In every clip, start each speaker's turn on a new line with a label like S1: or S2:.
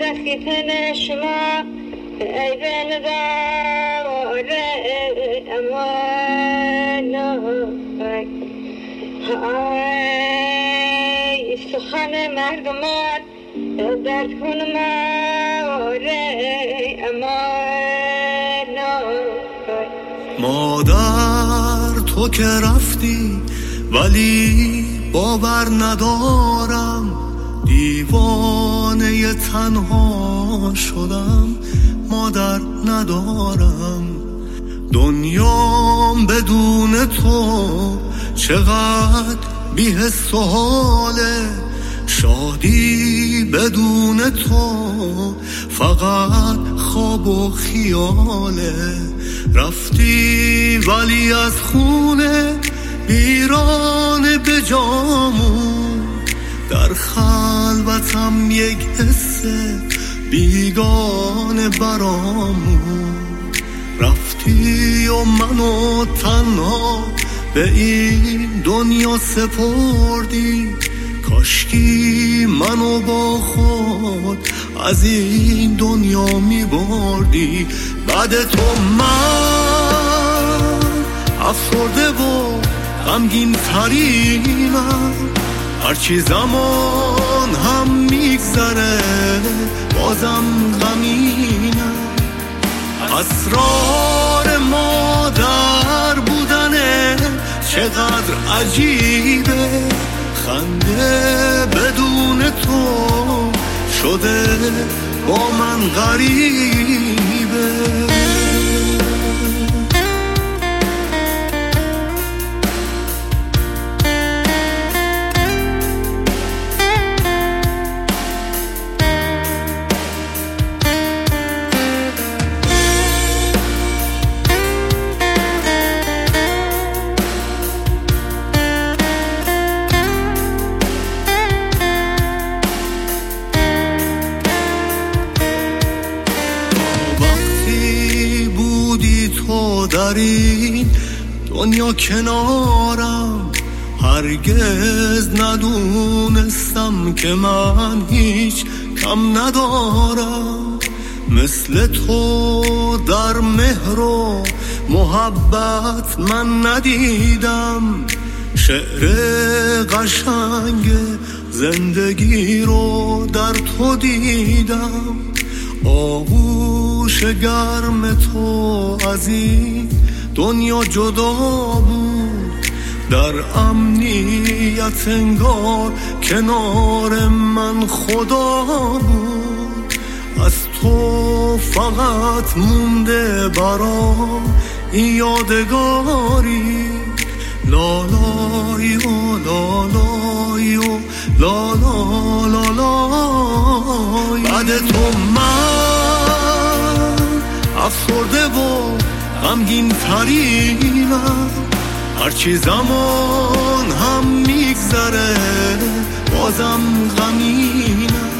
S1: ختن شما ایدن داره امانای های سخن مردمان در کن ماره امانای
S2: مادر تو که رفتی ولی باور ندارم دیوانه تنها شدم مادر ندارم دنیام بدون تو چقدر بی‌حس و حاله شادی بدون تو فقط خواب و خیاله رفتی ولی از خونه بیرانه به جامون در خلوتم یک حس بیگانه برامون رفتی و منو تنها به این دنیا سپردی کاشکی منو با خود از این دنیا میبردی بعد تو من افسرده و غمگین ترینم هرچی زمان هم میگذره بازم غمینم اسرار مادر بودنه چقدر عجیبه خنده بدون تو شده با من غریبه در این دنیا کنارم هرگز ندونستم که من هیچ کم ندارم مثل تو در مهر و محبت من ندیدم شعر قشنگ زندگی رو در تو دیدم آغوش گرم تو از این دنیا جدا بود در امنیت انگار کنار من خدا بود از تو فقط مونده برام این یادگاری لالای و لالای و لالای بعد تو من افسرده و غمگین ترینم هرچی زمان هم میگذره بازم غمینم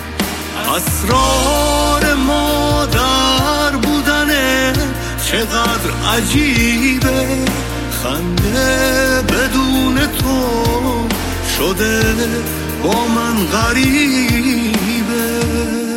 S2: اسرار مادر بودنه چقدر عجیبه خنده بدون تو شده با من غریبه